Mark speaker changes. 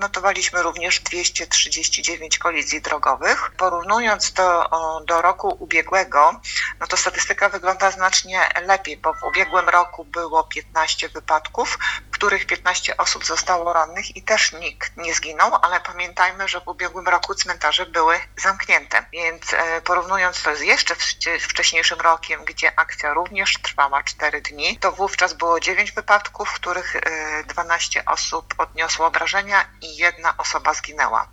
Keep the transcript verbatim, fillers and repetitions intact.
Speaker 1: odnotowaliśmy również dwieście trzydzieści dziewięć kolizji drogowych. Porównując to do roku ubiegłego, no to statystyka wygląda znacznie lepiej, bo w ubiegłym roku było piętnaście wypadków, w których piętnaście osób zostało rannych i też nikt nie zginął, ale pamiętajmy, że w ubiegłym roku cmentarze były zamknięte, więc porównując to z jeszcze wcześniejszym rokiem, gdzie akcja również trwała cztery dni, to wówczas było dziewięć wypadków, w których dwanaście osób odniosło obrażenia i jedna osoba zginęła.